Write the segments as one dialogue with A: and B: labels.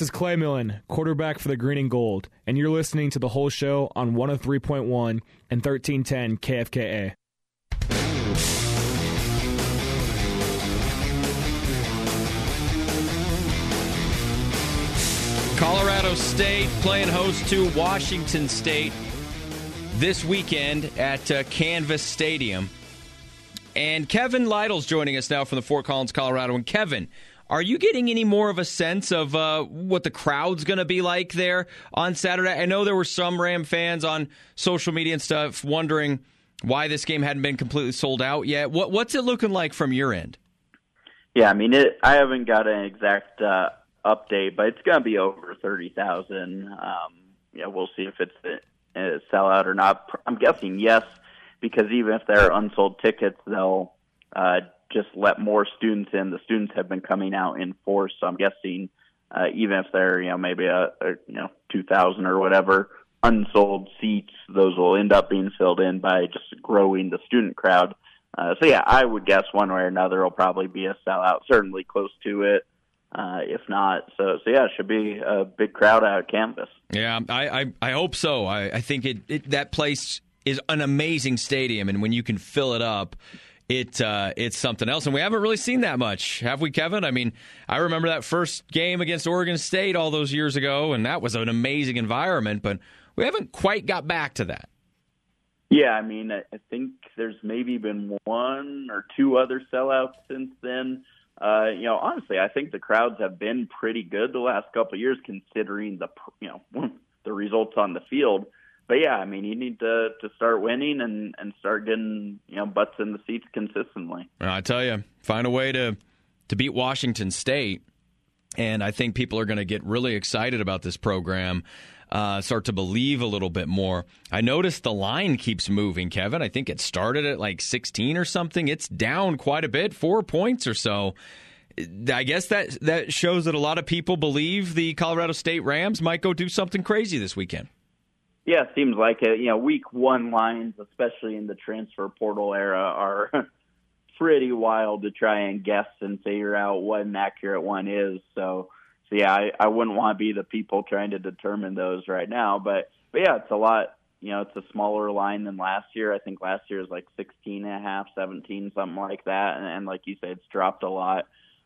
A: This is Clay Millen, quarterback for the Green and Gold, and you're listening to The Whole Show on 103.1 and 1310 KFKA.
B: Colorado State playing host to Washington State this weekend at Canvas Stadium. And Kevin Lytle's joining us now from the Fort Collins, Colorado. And Kevin, are you getting any more of a sense of what the crowd's going to be like there on Saturday? I know there were some Ram fans on social media and stuff wondering why this game hadn't been completely sold out yet. What's it looking like from your end?
C: Yeah, I mean, I haven't got an exact update, but it's going to be over 30,000. We'll see if it's a sellout or not. I'm guessing yes, because even if there are unsold tickets, they'll just let more students in. The students have been coming out in force, so I'm guessing even if there maybe a 2,000 or whatever unsold seats, those will end up being filled in by just growing the student crowd. So yeah, I would guess one way or another it'll probably be a sellout, certainly close to it. If not, so yeah, it should be a big crowd out at Canvas.
B: Yeah, I hope so. I think that place is an amazing stadium, and when you can fill it up, it's something else. And we haven't really seen that much, have we, Kevin? I mean, I remember that first game against Oregon State all those years ago, and that was an amazing environment, but we haven't quite got back to that.
C: Yeah, I mean, I think there's maybe been one or two other sellouts since then. Honestly, I think the crowds have been pretty good the last couple of years, considering the results on the field. But yeah, I mean, you need to start winning and start getting butts in the seats consistently.
B: I tell you, find a way to beat Washington State, and I think people are going to get really excited about this program. Start to believe a little bit more. I noticed the line keeps moving, Kevin. I think it started at like 16 or something. It's down quite a bit, 4 points or so. I guess that shows that a lot of people believe the Colorado State Rams might go do something crazy this weekend.
C: Yeah, it seems like it. Week one lines, especially in the transfer portal era, are pretty wild to try and guess and figure out what an accurate one is. So yeah, I wouldn't want to be the people trying to determine those right now. But yeah, it's a lot. It's a smaller line than last year. I think last year was like 16.5, 17, something like that. And like you said, it's dropped a lot.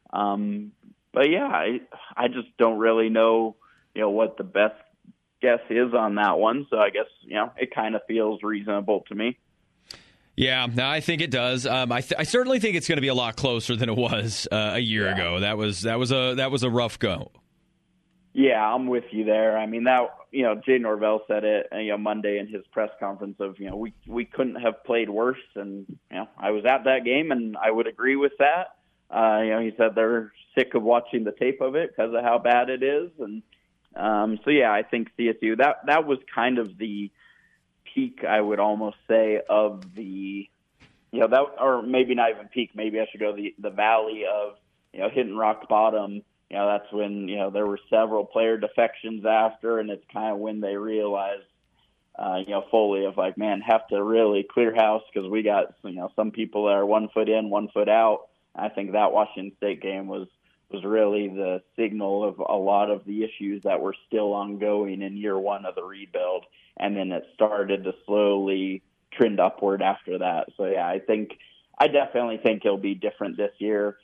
C: But yeah, I just don't really know, what the best guess is on that one. So I guess, it kind of feels reasonable to me.
B: Yeah, no, I think it does. I certainly think it's going to be a lot closer than it was a year ago. That was a rough go.
C: Yeah, I'm with you there. I mean, that Jay Norvell said it Monday in his press conference of we couldn't have played worse, and I was at that game and I would agree with that. He said they're sick of watching the tape of it because of how bad it is, and so yeah, I think CSU that was kind of the peak, I would almost say, of the, that, or maybe not even peak, maybe I should go the valley of, hitting rock bottom. That's when, there were several player defections after, and it's kind of when they realized, fully of like, man, have to really clear house because we got, some people that are 1 foot in, 1 foot out. I think that Washington State game was really the signal of a lot of the issues that were still ongoing in year one of the rebuild. And then it started to slowly trend upward after that. So, yeah, I definitely think it'll be different this year.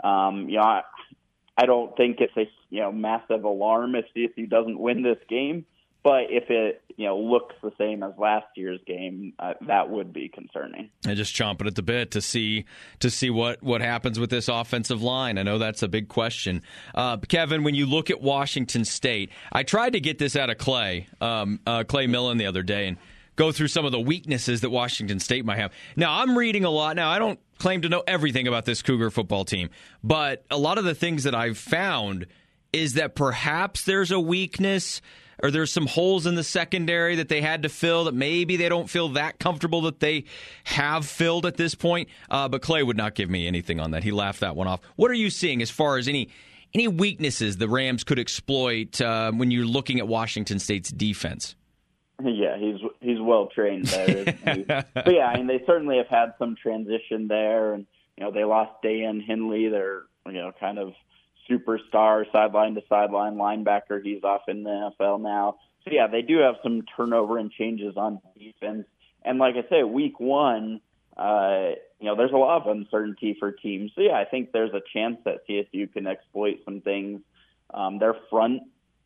C: I don't think it's a massive alarm if CSU doesn't win this game. But if it looks the same as last year's game, that would be concerning.
B: And just chomping at the bit to see what happens with this offensive line. I know that's a big question. Kevin, when you look at Washington State, I tried to get this out of Clay Millen the other day and go through some of the weaknesses that Washington State might have. Now, I'm reading a lot. Now, I don't claim to know everything about this Cougar football team, but a lot of the things that I've found is that perhaps there's a weakness or there's some holes in the secondary that they had to fill that maybe they don't feel that comfortable that they have filled at this point. But Clay would not give me anything on that. He laughed that one off. What are you seeing as far as any weaknesses the Rams could exploit when you're looking at Washington State's defense?
C: Yeah, he's well trained there, isn't he? But yeah, I mean, they certainly have had some transition there, and they lost Dan Henley, their kind of superstar, sideline to sideline linebacker. He's off in the NFL now. So, yeah, they do have some turnover and changes on defense. And like I say, week one, there's a lot of uncertainty for teams. So, yeah, I think there's a chance that CSU can exploit some things. Their front,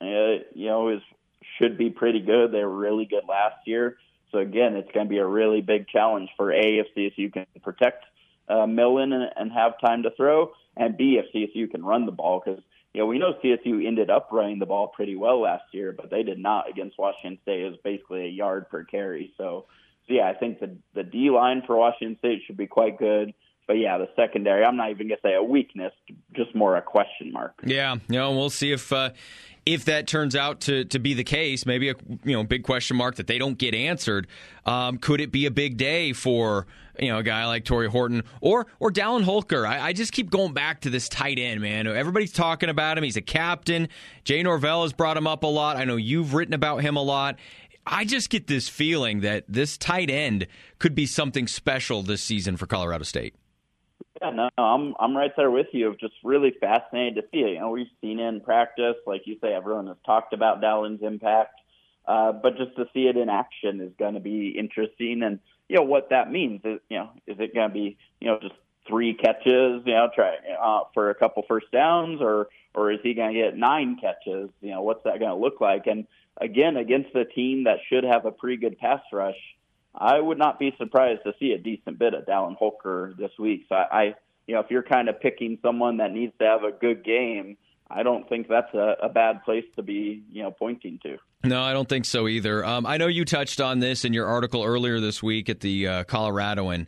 C: should be pretty good. They were really good last year. So, again, it's going to be a really big challenge for A, if CSU can protect Millen and have time to throw, and B, if CSU can run the ball, because we know CSU ended up running the ball pretty well last year, but they did not against Washington State. It was basically a yard per carry. So yeah, I think the D-line for Washington State should be quite good. But, yeah, the secondary, I'm not even going to say a weakness, just more a question mark.
B: Yeah, we'll see if that turns out to be the case. Maybe a big question mark that they don't get answered. Could it be a big day for a guy like Torrey Horton or Dallin Holker? I just keep going back to this tight end, man. Everybody's talking about him. He's a captain. Jay Norvell has brought him up a lot. I know you've written about him a lot. I just get this feeling that this tight end could be something special this season for Colorado State.
C: Yeah, no, I'm right there with you. Just really fascinated to see it. We've seen it in practice, like you say. Everyone has talked about Dallin's impact, but just to see it in action is going to be interesting. And what that means is, is it going to be just 3 catches, for a couple first downs, or is he going to get 9 catches? What's that going to look like? And again, against a team that should have a pretty good pass rush, I would not be surprised to see a decent bit of Dallin Holker this week. So if you're kind of picking someone that needs to have a good game, I don't think that's a bad place to be, pointing to.
B: No, I don't think so either. I know you touched on this in your article earlier this week at the Coloradoan.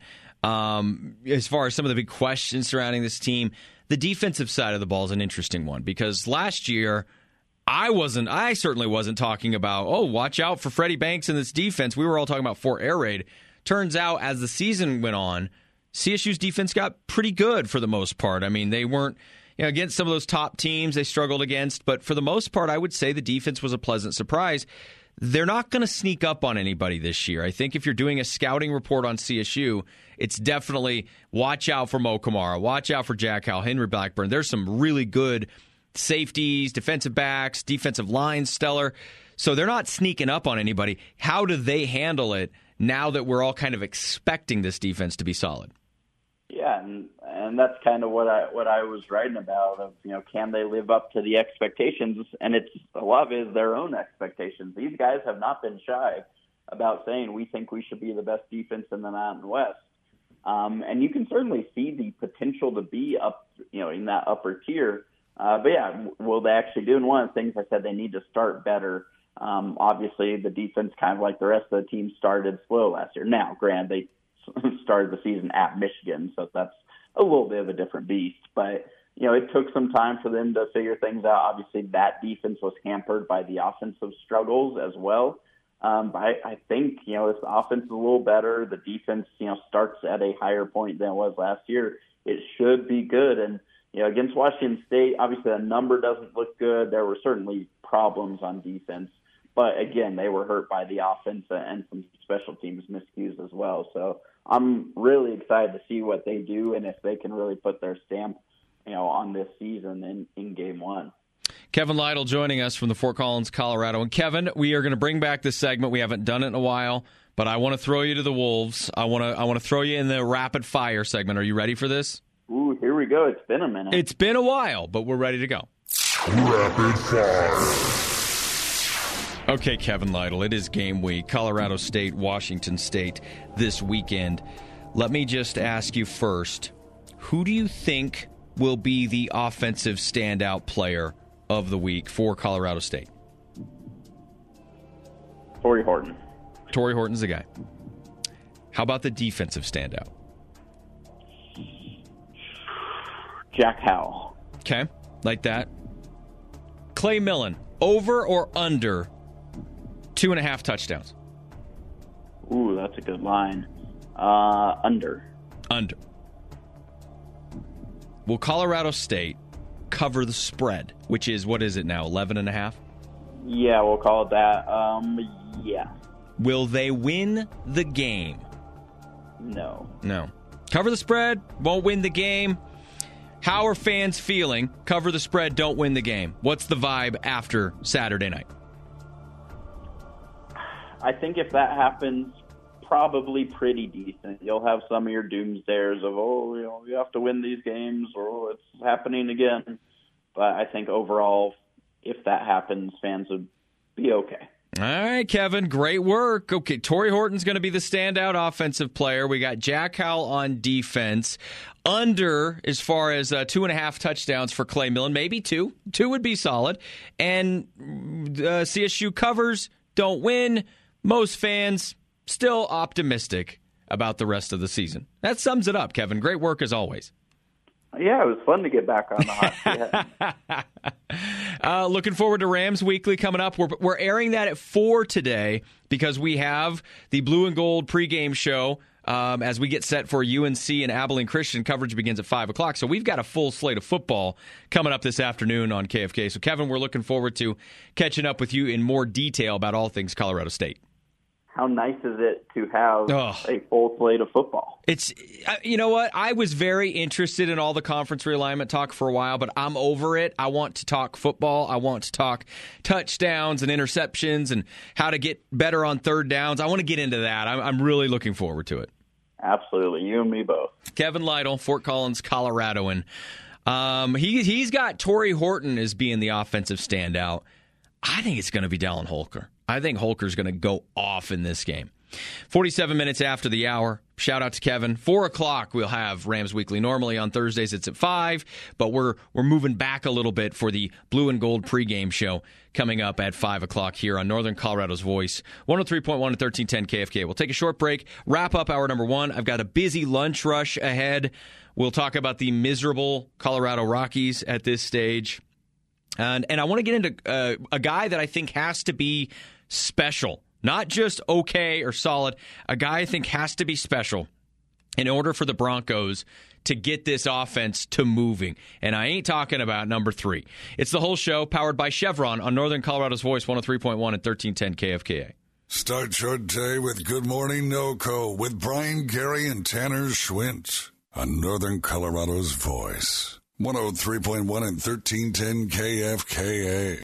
B: As far as some of the big questions surrounding this team, the defensive side of the ball is an interesting one, because last year I certainly wasn't talking about, watch out for Freddie Banks and this defense. We were all talking about Fort Air Raid. Turns out, as the season went on, CSU's defense got pretty good for the most part. I mean, they weren't, against some of those top teams they struggled against, but for the most part, I would say the defense was a pleasant surprise. They're not going to sneak up on anybody this year. I think if you're doing a scouting report on CSU, it's definitely watch out for Mo Kamara, watch out for Jack Howell, Henry Blackburn. There's some really good safeties, defensive backs, defensive line stellar. So they're not sneaking up on anybody. How do they handle it now that we're all kind of expecting this defense to be solid?
C: Yeah, and that's kind of what I was writing about, of, can they live up to the expectations? And it's a lot of it is their own expectations. These guys have not been shy about saying we think we should be the best defense in the Mountain West. And you can certainly see the potential to be up, in that upper tier. But yeah, will they actually do? And one of the things I said, they need to start better. Obviously, the defense, kind of like the rest of the team, started slow last year. Now, granted, they started the season at Michigan, so that's a little bit of a different beast. But, it took some time for them to figure things out. Obviously, that defense was hampered by the offensive struggles as well. But I think, this offense is a little better. The defense, starts at a higher point than it was last year. It should be good. And, against Washington State, obviously the number doesn't look good. There were certainly problems on defense. But, again, they were hurt by the offense and some special teams miscues as well. So I'm really excited to see what they do and if they can really put their stamp, on this season in game one.
B: Kevin Lytle joining us from the Fort Collins, Colorado. And, Kevin, we are going to bring back this segment. We haven't done it in a while, but I want to throw you to the Wolves. I want to throw you in the rapid fire segment. Are you ready for this?
C: Ooh, here we go. It's been a minute.
B: It's been a while, but we're ready to go.
D: Rapid fire.
B: Okay, Kevin Lytle, it is game week. Colorado State, Washington State this weekend. Let me just ask you first, who do you think will be the offensive standout player of the week for Colorado State?
C: Torrey Horton.
B: Torrey Horton's the guy. How about the defensive standout?
C: Jack Howell.
B: Okay, like that. Clay Millen, over or under 2.5 touchdowns?
C: Ooh, that's a good line. Under.
B: Under. Will Colorado State cover the spread, which is, what is it now, 11.5?
C: Yeah, we'll call it that. Yeah.
B: Will they win the game?
C: No.
B: No. Cover the spread, won't win the game. How are fans feeling? Cover the spread, don't win the game. What's the vibe after Saturday night?
C: I think if that happens, probably pretty decent. You'll have some of your doomsayers of, you have to win these games, or it's happening again. But I think overall, if that happens, fans would be okay.
B: All right, Kevin, great work. Okay, Torrey Horton's going to be the standout offensive player. We got Jack Howell on defense. Under, as far as 2.5 touchdowns for Clay Millen, maybe 2. 2 would be solid. And CSU covers, don't win. Most fans still optimistic about the rest of the season. That sums it up, Kevin. Great work as always.
C: Yeah, it was fun to get back on the hot seat.
B: Looking forward to Rams Weekly coming up. We're airing that at 4 today because we have the Blue and Gold pregame show as we get set for UNC and Abilene Christian. Coverage begins at 5 o'clock. So we've got a full slate of football coming up this afternoon on KFK. So, Kevin, we're looking forward to catching up with you in more detail about all things Colorado State.
C: How nice is it to have a full slate of football?
B: It's, you know what? I was very interested in all the conference realignment talk for a while, but I'm over it. I want to talk football. I want to talk touchdowns and interceptions and how to get better on third downs. I want to get into that. I'm really looking forward to it.
C: Absolutely. You and me both.
B: Kevin Lytle, Fort Collins, Coloradoan. He's got Torrey Horton as being the offensive standout. I think it's going to be Dallin Holker. I think Holker's going to go off in this game. 47 minutes after the hour. Shout out to Kevin. 4 o'clock we'll have Rams Weekly. Normally on Thursdays it's at 5, but we're moving back a little bit for the Blue and Gold pregame show coming up at 5 o'clock here on Northern Colorado's Voice, 103.1 and 1310 KFK. We'll take a short break, wrap up hour number 1. I've got a busy lunch rush ahead. We'll talk about the miserable Colorado Rockies at this stage. And I want to get into a guy that I think has to be special. Not just okay or solid. A guy I think has to be special in order for the Broncos to get this offense to moving. And I ain't talking about number 3. It's the whole show powered by Chevron on Northern Colorado's Voice, 103.1 and 1310 KFKA.
E: Start your day with Good Morning NoCo with Brian Gary and Tanner Schwint on Northern Colorado's Voice, 103.1 and 1310 KFKA.